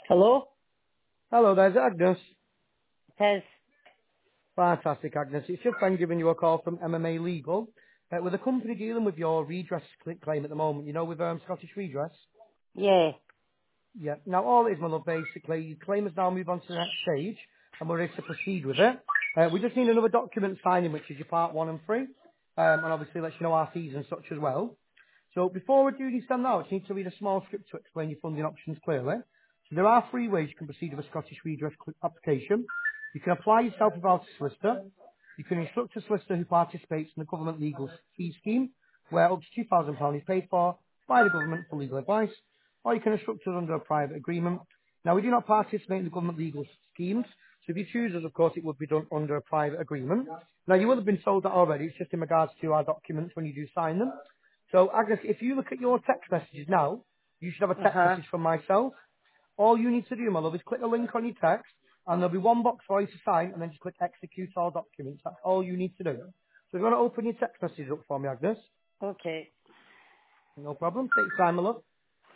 Hello? Hello, there's Agnes. Says, Fantastic, Agnes. It's just Ben giving you a call from MMA Legal. With a company dealing with your redress claim at the moment, you know, with Scottish Redress. yeah. Yeah. Now, all it is, my love, basically, your claim has now moved on to the next stage, and we're ready to proceed with it. We just need another document signing, which is your part 1 and 3, and obviously let you know our fees and such as well. So before we do this done now, I just need to read a small script to explain your funding options clearly. So there are three ways you can proceed with a Scottish Redress application. You can apply yourself without a solicitor. You can instruct a solicitor who participates in the government legal fee scheme, where up to £2,000 is paid for by the government for legal advice, or you can instruct us under a private agreement. Now, we do not participate in the government legal schemes, so if you choose us, of course, it would be done under a private agreement. Now, you will have been told that already. It's just in regards to our documents when you do sign them. So, Agnes, if you look at your text messages now, you should have a text Uh-huh. message from myself. All you need to do, my love, is click a link on your text, and there'll be one box for you to sign, and then just click execute all documents. That's all you need to do. So if you want to open your text messages up for me, Agnes, Okay. no problem. Take your time, my love.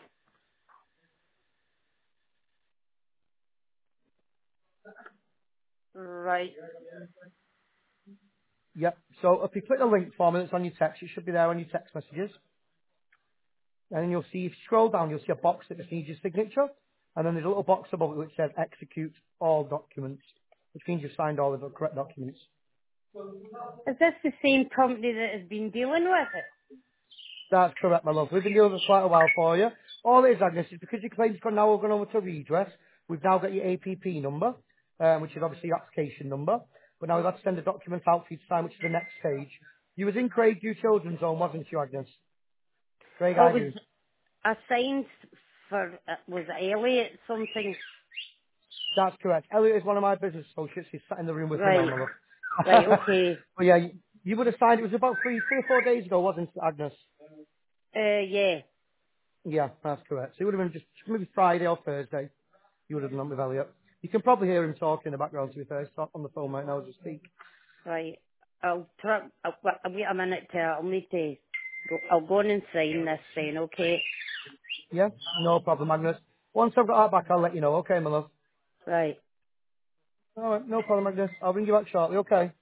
Right. Yep. So if you click the link for me that's on your text, it should be there on your text messages. And then you'll see, if you scroll down, you'll see a box that just needs your signature. And then there's a little box above it which says execute all documents, which means you've signed all of the correct documents. Is this the same company that has been dealing with it? That's correct, my love. We've been doing this quite a while for you. All it is, Agnes, is because your claim's gone now gone over to redress, we've now got your APP number, which is obviously your application number. But now we've had to send a document out for you to sign, which is the next stage. You was in Craig Due Children's Home, wasn't you, Agnes? Craig, It I was do. assigned for, was it Elliot something? That's correct. Elliot is one of my business associates. He's sat in the room with me now, Right. my love. Right, okay. But yeah, you would have signed, it was about three or 4 days ago, wasn't it, Agnes? Yeah. Yeah, that's correct. So it would have been just maybe Friday or Thursday. You would have done that with Elliot. You can probably hear him talking in the background, to be fair. He's on the phone right now as we speak. Right. I'll wait a minute I'll need to I'll go in and sign this then, okay? Yeah? No problem, Agnes. Once I've got that back, I'll let you know. Okay, my love? Right. Alright, no problem, Agnes. I'll bring you back shortly, okay?